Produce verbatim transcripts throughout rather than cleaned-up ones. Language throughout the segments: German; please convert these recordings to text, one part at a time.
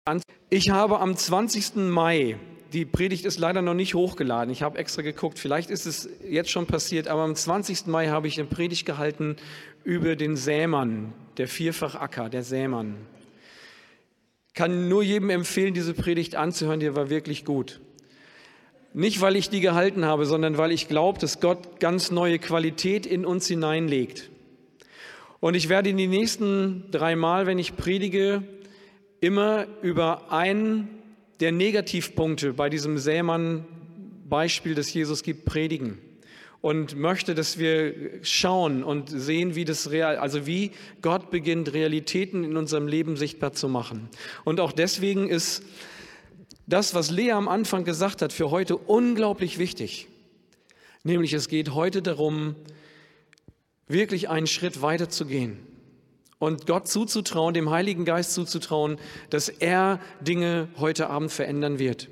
Ich habe am zwanzigsten Mai, die Predigt ist leider noch nicht hochgeladen, ich habe extra geguckt, vielleicht ist es jetzt schon passiert, aber am zwanzigsten Mai habe ich eine Predigt gehalten über den Sämann, der Vierfachacker, der Sämann. Kann nur jedem empfehlen, diese Predigt anzuhören, die war wirklich gut. Nicht, weil ich die gehalten habe, sondern weil ich glaube, dass Gott ganz neue Qualität in uns hineinlegt. Und ich werde in die nächsten drei Mal, wenn ich predige, immer über einen der Negativpunkte bei diesem Sämann-Beispiel, das Jesus gibt, predigen. Und möchte, dass wir schauen und sehen, wie das real, also wie Gott beginnt, Realitäten in unserem Leben sichtbar zu machen. Und auch deswegen ist das, was Lea am Anfang gesagt hat, für heute unglaublich wichtig. Nämlich es geht heute darum, wirklich einen Schritt weiter zu gehen und Gott zuzutrauen, dem Heiligen Geist zuzutrauen, dass er Dinge heute Abend verändern wird.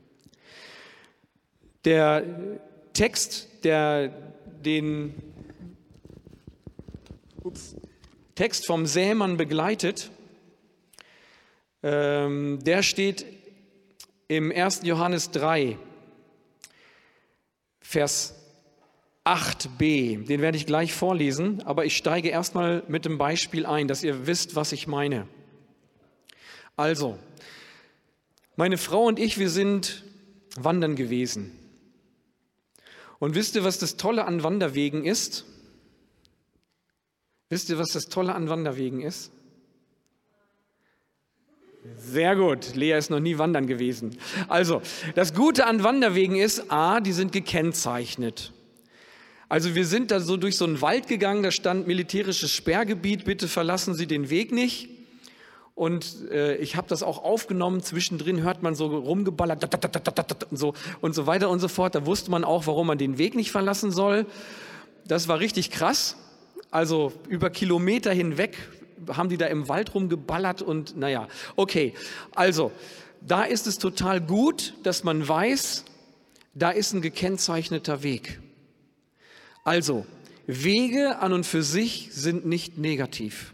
Der Text, der den ups, Text vom Sämann begleitet, ähm, der steht im ersten Johannes drei, Vers acht b, den werde ich gleich vorlesen, aber ich steige erstmal mit dem Beispiel ein, dass ihr wisst, was ich meine. Also, meine Frau und ich, wir sind wandern gewesen. Und wisst ihr, was das Tolle an Wanderwegen ist? Wisst ihr, was das Tolle an Wanderwegen ist? Sehr gut, Lea ist noch nie wandern gewesen. Also, das Gute an Wanderwegen ist, a, die sind gekennzeichnet. Also wir sind da so durch so einen Wald gegangen, da stand militärisches Sperrgebiet, bitte verlassen Sie den Weg nicht. Und äh, ich habe das auch aufgenommen, zwischendrin hört man so rumgeballert und so, und so weiter und so fort. Da wusste man auch, warum man den Weg nicht verlassen soll. Das war richtig krass. Also über Kilometer hinweg haben die da im Wald rumgeballert und naja, okay. Also da ist es total gut, dass man weiß, da ist ein gekennzeichneter Weg. Also, Wege an und für sich sind nicht negativ.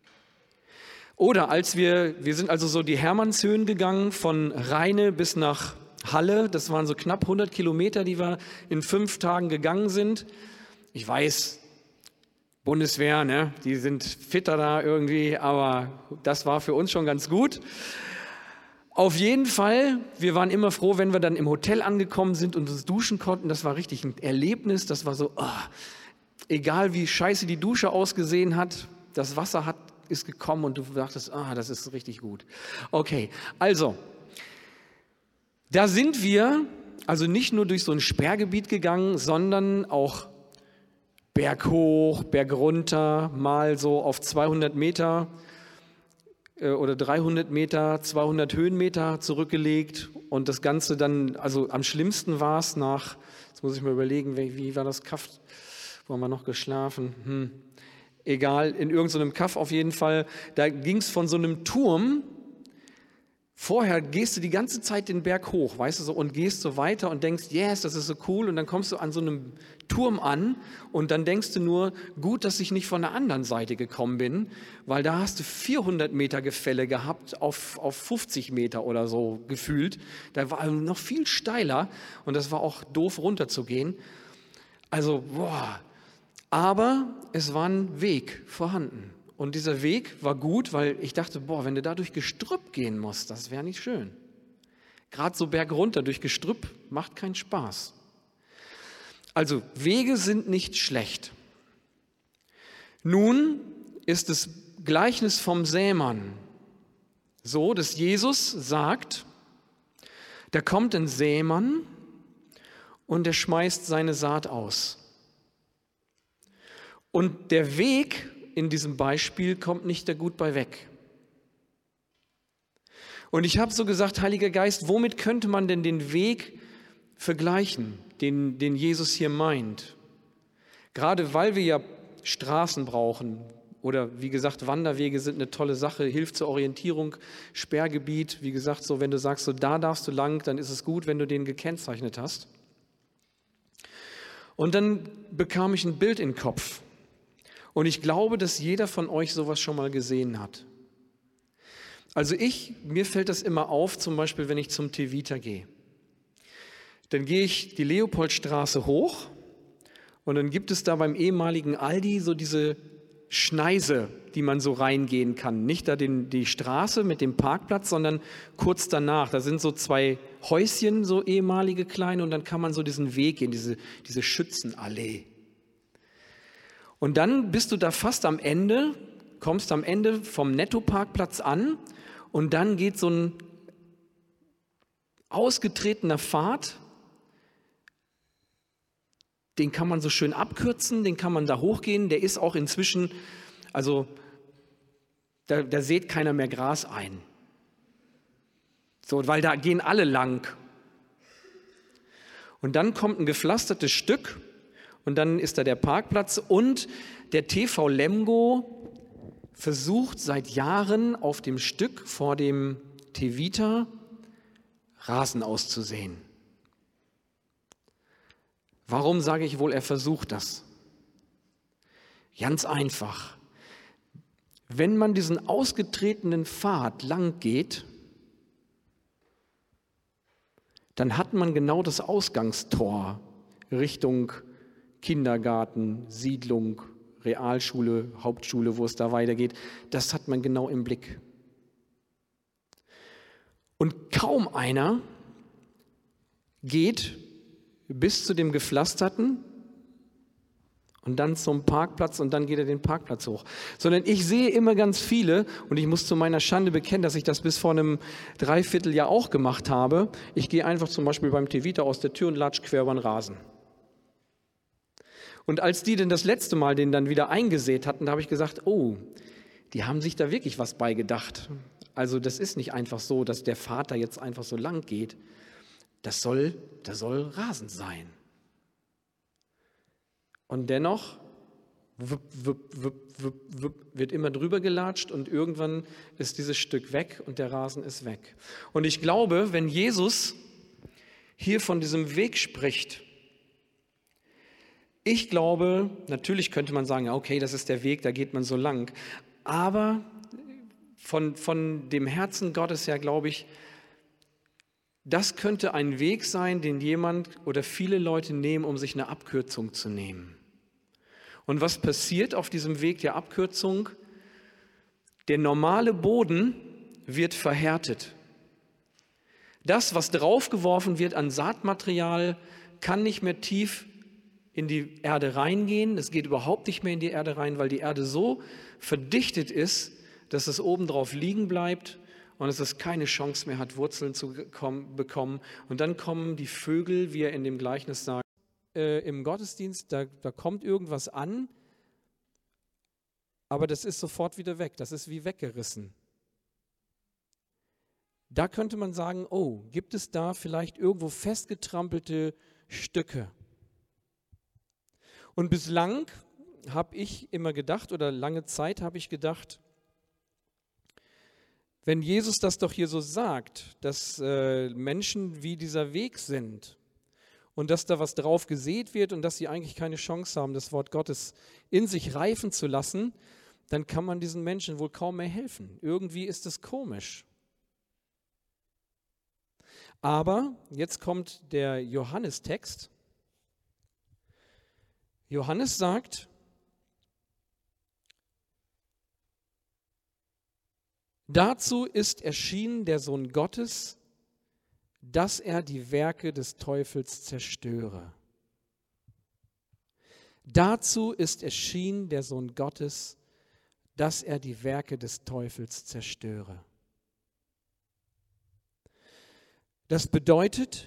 Oder als wir, wir sind also so die Hermannshöhen gegangen, von Rheine bis nach Halle, das waren so knapp hundert Kilometer, die wir in fünf Tagen gegangen sind. Ich weiß, Bundeswehr, ne, die sind fitter da irgendwie, aber das war für uns schon ganz gut. Auf jeden Fall, wir waren immer froh, wenn wir dann im Hotel angekommen sind und uns duschen konnten. Das war richtig ein Erlebnis. Das war so, oh, egal wie scheiße die Dusche ausgesehen hat, das Wasser hat, ist gekommen und du dachtest, ah, das ist richtig gut. Okay, also, da sind wir also nicht nur durch so ein Sperrgebiet gegangen, sondern auch berghoch, bergunter, mal so auf zweihundert Meter oder dreihundert Meter, zweihundert Höhenmeter zurückgelegt und das Ganze dann, also am schlimmsten war es nach, jetzt muss ich mal überlegen, wie, wie war das Kaff, wo haben wir noch geschlafen, hm. Egal, in irgendeinem Kaff auf jeden Fall, da ging es von so einem Turm, vorher gehst du die ganze Zeit den Berg hoch, weißt du so, und gehst so weiter und denkst, yes, das ist so cool und dann kommst du an so einem Turm an und dann denkst du nur, gut, dass ich nicht von der anderen Seite gekommen bin, weil da hast du vierhundert Meter Gefälle gehabt auf, auf fünfzig Meter oder so gefühlt. Da war noch viel steiler und das war auch doof runterzugehen. Also, boah, aber es war ein Weg vorhanden. Und dieser Weg war gut, weil ich dachte, boah, wenn du da durch Gestrüpp gehen musst, das wäre nicht schön. Gerade so bergunter durch Gestrüpp macht keinen Spaß. Also Wege sind nicht schlecht. Nun ist das Gleichnis vom Sämann so, dass Jesus sagt, da kommt ein Sämann und der schmeißt seine Saat aus. Und der Weg in diesem Beispiel kommt nicht da gut bei weg. Und ich habe so gesagt, Heiliger Geist, womit könnte man denn den Weg vergleichen, den, den Jesus hier meint? Gerade weil wir ja Straßen brauchen oder wie gesagt, Wanderwege sind eine tolle Sache, hilft zur Orientierung, Sperrgebiet, wie gesagt, so wenn du sagst, so da darfst du lang, dann ist es gut, wenn du den gekennzeichnet hast. Und dann bekam ich ein Bild in den Kopf. Und ich glaube, dass jeder von euch sowas schon mal gesehen hat. Also ich, mir fällt das immer auf, zum Beispiel, wenn ich zum Tevita gehe. Dann gehe ich die Leopoldstraße hoch und dann gibt es da beim ehemaligen Aldi so diese Schneise, die man so reingehen kann. Nicht da den, die Straße mit dem Parkplatz, sondern kurz danach. Da sind so zwei Häuschen, so ehemalige kleine, und dann kann man so diesen Weg gehen, diese, diese Schützenallee. Und dann bist du da fast am Ende, kommst am Ende vom Netto-Parkplatz an und dann geht so ein ausgetretener Pfad, den kann man so schön abkürzen, den kann man da hochgehen, der ist auch inzwischen, also da, da sät keiner mehr Gras ein. So, weil da gehen alle lang. Und dann kommt ein gepflastertes Stück und dann ist da der Parkplatz und der T V Lemgo versucht seit Jahren auf dem Stück vor dem Tevita Rasen auszusehen. Warum sage ich wohl, er versucht das? Ganz einfach. Wenn man diesen ausgetretenen Pfad lang geht, dann hat man genau das Ausgangstor Richtung Kindergarten, Siedlung, Realschule, Hauptschule, wo es da weitergeht. Das hat man genau im Blick. Und kaum einer geht bis zu dem Gepflasterten und dann zum Parkplatz und dann geht er den Parkplatz hoch. Sondern ich sehe immer ganz viele, und ich muss zu meiner Schande bekennen, dass ich das bis vor einem Dreivierteljahr auch gemacht habe. Ich gehe einfach zum Beispiel beim Tevita aus der Tür und latsch quer über den Rasen. Und als die denn das letzte Mal den dann wieder eingesät hatten, da habe ich gesagt, oh, die haben sich da wirklich was bei gedacht. Also das ist nicht einfach so, dass der Vater jetzt einfach so lang geht. Das soll, das soll Rasen sein. Und dennoch wupp, wupp, wupp, wupp, wupp, wird immer drüber gelatscht und irgendwann ist dieses Stück weg und der Rasen ist weg. Und ich glaube, wenn Jesus hier von diesem Weg spricht, ich glaube, natürlich könnte man sagen, okay, das ist der Weg, da geht man so lang. Aber von, von dem Herzen Gottes her glaube ich, das könnte ein Weg sein, den jemand oder viele Leute nehmen, um sich eine Abkürzung zu nehmen. Und was passiert auf diesem Weg der Abkürzung? Der normale Boden wird verhärtet. Das, was draufgeworfen wird an Saatmaterial, kann nicht mehr tief in die Erde reingehen. Es geht überhaupt nicht mehr in die Erde rein, weil die Erde so verdichtet ist, dass es obendrauf liegen bleibt und dass es keine Chance mehr hat, Wurzeln zu bekommen. Und dann kommen die Vögel, wie er in dem Gleichnis sagt, äh, im Gottesdienst, da, da kommt irgendwas an, aber das ist sofort wieder weg. Das ist wie weggerissen. Da könnte man sagen, oh, gibt es da vielleicht irgendwo festgetrampelte Stücke? Und bislang habe ich immer gedacht, oder lange Zeit habe ich gedacht, wenn Jesus das doch hier so sagt, dass äh, Menschen wie dieser Weg sind und dass da was drauf gesät wird und dass sie eigentlich keine Chance haben, das Wort Gottes in sich reifen zu lassen, dann kann man diesen Menschen wohl kaum mehr helfen. Irgendwie ist es komisch. Aber jetzt kommt der Johannes-Text. Johannes sagt, dazu ist erschienen der Sohn Gottes, dass er die Werke des Teufels zerstöre. Dazu ist erschienen der Sohn Gottes, dass er die Werke des Teufels zerstöre. Das bedeutet,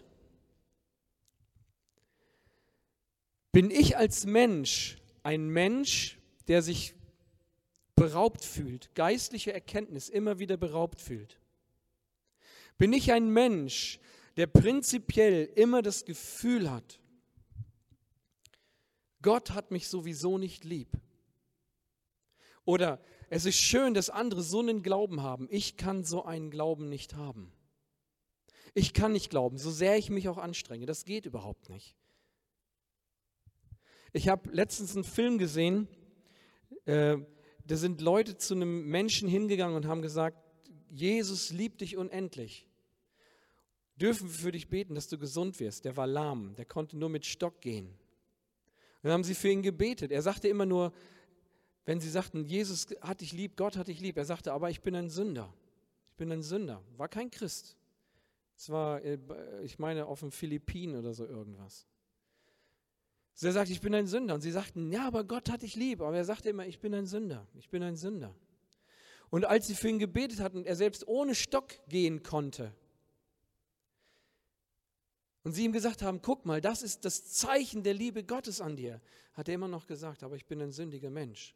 bin ich als Mensch ein Mensch, der sich beraubt fühlt, geistliche Erkenntnis immer wieder beraubt fühlt? Bin ich ein Mensch, der prinzipiell immer das Gefühl hat, Gott hat mich sowieso nicht lieb? Oder es ist schön, dass andere so einen Glauben haben. Ich kann so einen Glauben nicht haben. Ich kann nicht glauben, so sehr ich mich auch anstrenge. Das geht überhaupt nicht. Ich habe letztens einen Film gesehen, äh, da sind Leute zu einem Menschen hingegangen und haben gesagt, Jesus liebt dich unendlich. Dürfen wir für dich beten, dass du gesund wirst? Der war lahm, der konnte nur mit Stock gehen. Und dann haben sie für ihn gebetet. Er sagte immer nur, wenn sie sagten, Jesus hat dich lieb, Gott hat dich lieb. Er sagte, aber ich bin ein Sünder. Ich bin ein Sünder. War kein Christ. Es war, ich meine, auf den Philippinen oder so irgendwas. Er sagte, ich bin ein Sünder. Und sie sagten, ja, aber Gott hat dich lieb. Aber er sagte immer, ich bin ein Sünder. Ich bin ein Sünder. Und als sie für ihn gebetet hatten und er selbst ohne Stock gehen konnte und sie ihm gesagt haben, guck mal, das ist das Zeichen der Liebe Gottes an dir, hat er immer noch gesagt, aber ich bin ein sündiger Mensch.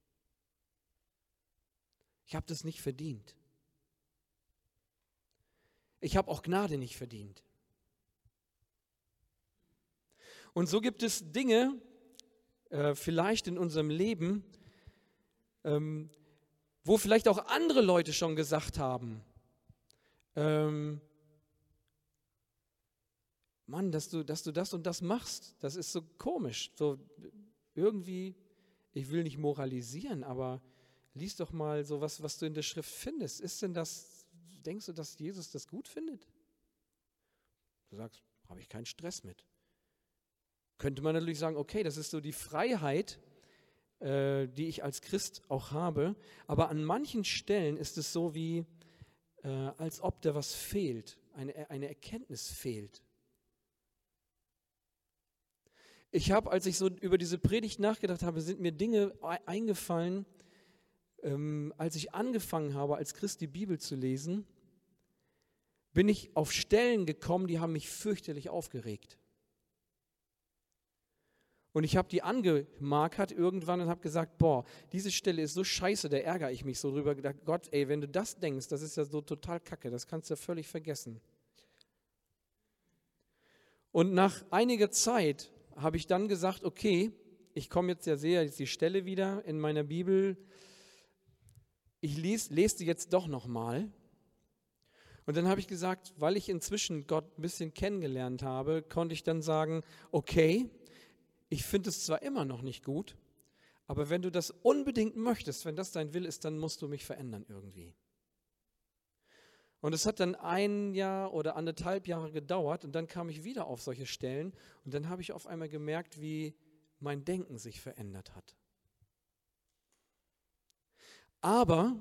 Ich habe das nicht verdient. Ich habe auch Gnade nicht verdient. Und so gibt es Dinge, äh, vielleicht in unserem Leben, ähm, wo vielleicht auch andere Leute schon gesagt haben, ähm, Mann, dass du, dass du das und das machst, das ist so komisch. So irgendwie, ich will nicht moralisieren, aber lies doch mal so was, was du in der Schrift findest. Ist denn das, denkst du, dass Jesus das gut findet? Du sagst, habe ich keinen Stress mit. Könnte man natürlich sagen, okay, das ist so die Freiheit, äh, die ich als Christ auch habe, aber an manchen Stellen ist es so wie, äh, als ob da was fehlt, eine, eine Erkenntnis fehlt. Ich habe, als ich so über diese Predigt nachgedacht habe, sind mir Dinge eingefallen, ähm, als ich angefangen habe, als Christ die Bibel zu lesen, bin ich auf Stellen gekommen, die haben mich fürchterlich aufgeregt. Und ich habe die angemarkert irgendwann und habe gesagt, boah, diese Stelle ist so scheiße, da ärgere ich mich so drüber. Gedacht, Gott, ey, wenn du das denkst, das ist ja so total kacke, das kannst du ja völlig vergessen. Und nach einiger Zeit habe ich dann gesagt, okay, ich komme jetzt ja, sehe jetzt die Stelle wieder in meiner Bibel, ich lese, lese die jetzt doch nochmal. Und dann habe ich gesagt, weil ich inzwischen Gott ein bisschen kennengelernt habe, konnte ich dann sagen, okay, ich finde es zwar immer noch nicht gut, aber wenn du das unbedingt möchtest, wenn das dein Wille ist, dann musst du mich verändern irgendwie. Und es hat dann ein Jahr oder anderthalb Jahre gedauert und dann kam ich wieder auf solche Stellen und dann habe ich auf einmal gemerkt, wie mein Denken sich verändert hat. Aber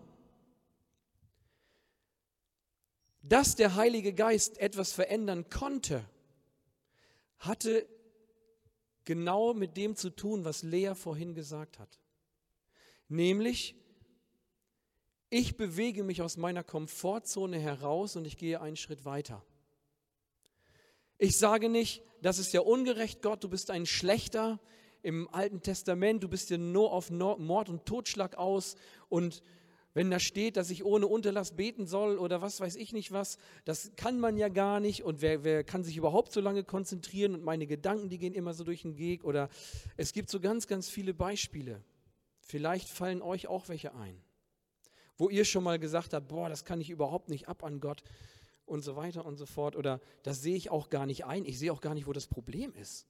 dass der Heilige Geist etwas verändern konnte, hatte genau mit dem zu tun, was Lea vorhin gesagt hat. Nämlich, ich bewege mich aus meiner Komfortzone heraus und ich gehe einen Schritt weiter. Ich sage nicht, das ist ja ungerecht, Gott, du bist ein Schlechter im Alten Testament, du bist ja nur auf Mord und Totschlag aus und wenn da steht, dass ich ohne Unterlass beten soll oder was weiß ich nicht was, das kann man ja gar nicht und wer, wer kann sich überhaupt so lange konzentrieren und meine Gedanken, die gehen immer so durch den Weg oder es gibt so ganz, ganz viele Beispiele. Vielleicht fallen euch auch welche ein, wo ihr schon mal gesagt habt, boah, das kann ich überhaupt nicht ab an Gott und so weiter und so fort oder das sehe ich auch gar nicht ein, ich sehe auch gar nicht, wo das Problem ist.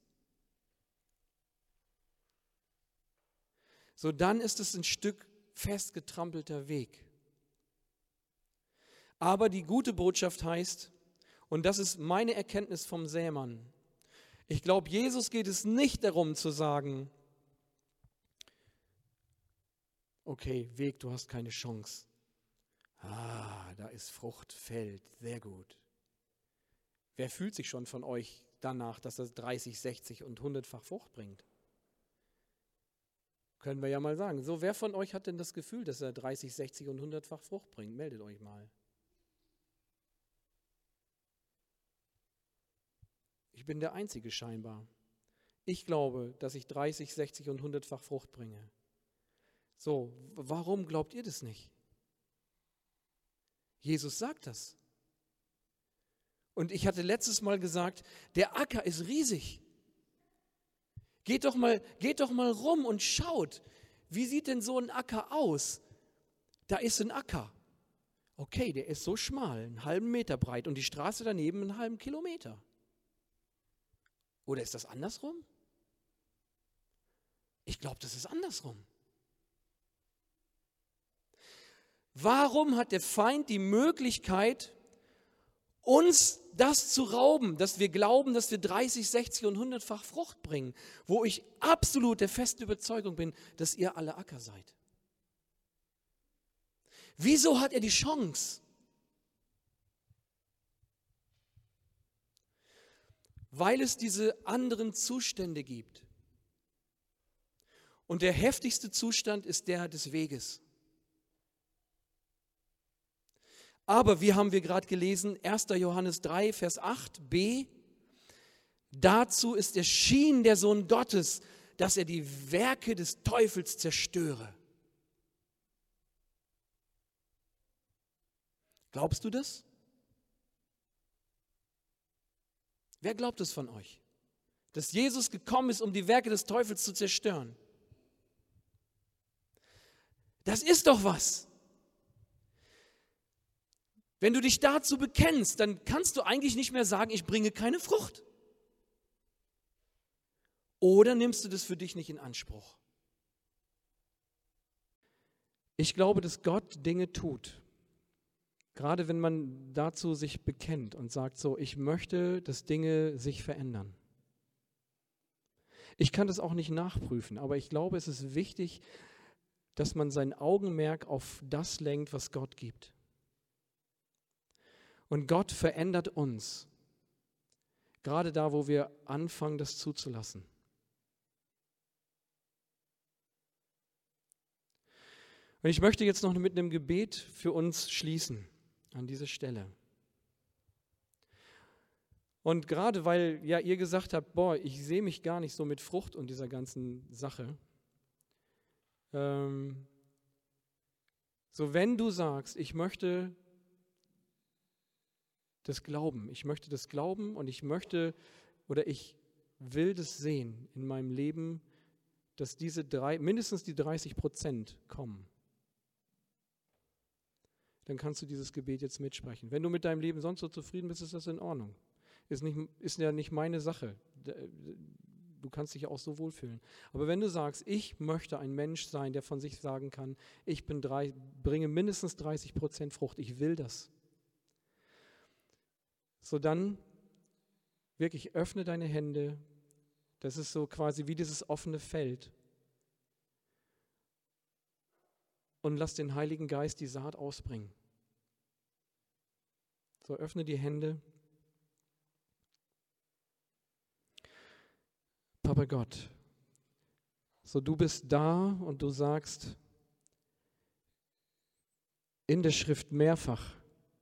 So, dann ist es ein Stück festgetrampelter Weg. Aber die gute Botschaft heißt, und das ist meine Erkenntnis vom Sämann, ich glaube, Jesus geht es nicht darum zu sagen, okay, Weg, du hast keine Chance. Ah, da ist Frucht, Feld, sehr gut. Wer fühlt sich schon von euch danach, dass das dreißig, sechzig und hundertfach Frucht bringt? Können wir ja mal sagen. So, wer von euch hat denn das Gefühl, dass er dreißig, sechzig und hundertfach Frucht bringt? Meldet euch mal. Ich bin der Einzige scheinbar. Ich glaube, dass ich dreißig, sechzig und hundertfach Frucht bringe. So, warum glaubt ihr das nicht? Jesus sagt das. Und ich hatte letztes Mal gesagt, der Acker ist riesig. Geht doch mal, geht doch mal rum und schaut, wie sieht denn so ein Acker aus? Da ist ein Acker. Okay, der ist so schmal, einen halben Meter breit und die Straße daneben einen halben Kilometer. Oder ist das andersrum? Ich glaube, das ist andersrum. Warum hat der Feind die Möglichkeit, uns das zu rauben, dass wir glauben, dass wir dreißig, sechzig und hundertfach Frucht bringen, wo ich absolut der festen Überzeugung bin, dass ihr alle Acker seid? Wieso hat er die Chance? Weil es diese anderen Zustände gibt. Und der heftigste Zustand ist der des Weges. Aber, wie haben wir gerade gelesen, erster Johannes drei, Vers acht b, dazu ist erschienen der Sohn Gottes, dass er die Werke des Teufels zerstöre. Glaubst du das? Wer glaubt es von euch? Dass Jesus gekommen ist, um die Werke des Teufels zu zerstören? Das ist doch was. Wenn du dich dazu bekennst, dann kannst du eigentlich nicht mehr sagen, ich bringe keine Frucht. Oder nimmst du das für dich nicht in Anspruch? Ich glaube, dass Gott Dinge tut. Gerade wenn man dazu sich bekennt und sagt so, ich möchte, dass Dinge sich verändern. Ich kann das auch nicht nachprüfen, aber ich glaube, es ist wichtig, dass man sein Augenmerk auf das lenkt, was Gott gibt. Und Gott verändert uns, gerade da, wo wir anfangen, das zuzulassen. Und ich möchte jetzt noch mit einem Gebet für uns schließen, an dieser Stelle. Und gerade weil ja ihr gesagt habt, boah, ich sehe mich gar nicht so mit Frucht und dieser ganzen Sache. Ähm, so wenn du sagst, ich möchte das glauben, ich möchte das glauben und ich möchte oder ich will das sehen in meinem Leben, dass diese drei, mindestens die dreißig Prozent kommen, dann kannst du dieses Gebet jetzt mitsprechen. Wenn du mit deinem Leben sonst so zufrieden bist, ist das in Ordnung. Ist, nicht, ist ja nicht meine Sache. Du kannst dich auch so wohlfühlen. Aber wenn du sagst, ich möchte ein Mensch sein, der von sich sagen kann, ich bin drei, bringe mindestens dreißig Prozent Frucht, ich will das. So dann wirklich öffne deine Hände. Das ist so quasi wie dieses offene Feld. Und lass den Heiligen Geist die Saat ausbringen. So, öffne die Hände. Papa Gott, so du bist da und du sagst in der Schrift mehrfach,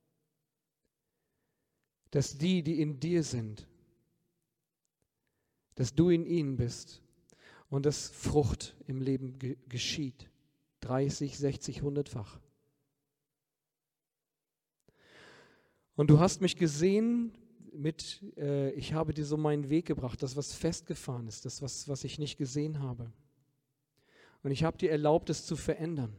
dass die, die in dir sind, dass du in ihnen bist und dass Frucht im Leben ge- geschieht. dreißig, sechzig, hundertfach. Und du hast mich gesehen mit, äh, ich habe dir so meinen Weg gebracht, das, was festgefahren ist, das, was, was ich nicht gesehen habe. Und ich habe dir erlaubt, es zu verändern.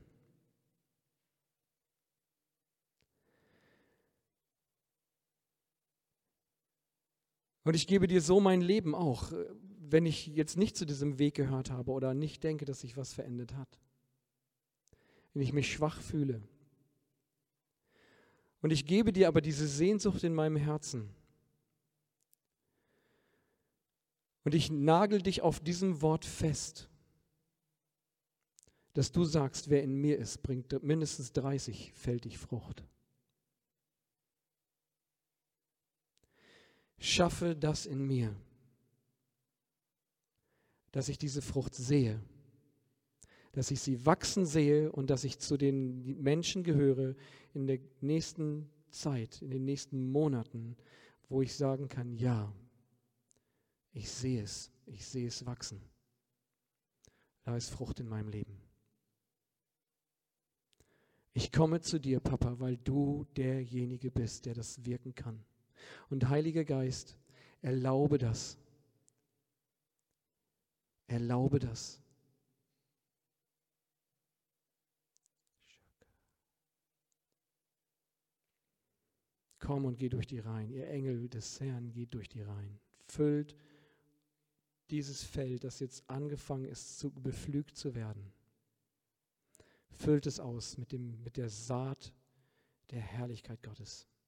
Und ich gebe dir so mein Leben auch, wenn ich jetzt nicht zu diesem Weg gehört habe oder nicht denke, dass sich was verändert hat. Wenn ich mich schwach fühle. Und ich gebe dir aber diese Sehnsucht in meinem Herzen. Und ich nagel dich auf diesem Wort fest, dass du sagst, wer in mir ist, bringt mindestens dreißig-fältig Frucht. Schaffe das in mir, dass ich diese Frucht sehe, dass ich sie wachsen sehe und dass ich zu den Menschen gehöre in der nächsten Zeit, in den nächsten Monaten, wo ich sagen kann, ja, ich sehe es, ich sehe es wachsen. Da ist Frucht in meinem Leben. Ich komme zu dir, Papa, weil du derjenige bist, der das wirken kann. Und Heiliger Geist, erlaube das. Erlaube das. Komm und geh durch die Reihen. Ihr Engel des Herrn, geht durch die Reihen. Füllt dieses Feld, das jetzt angefangen ist, zu, bepflügt zu werden. Füllt es aus mit, dem, mit der Saat der Herrlichkeit Gottes.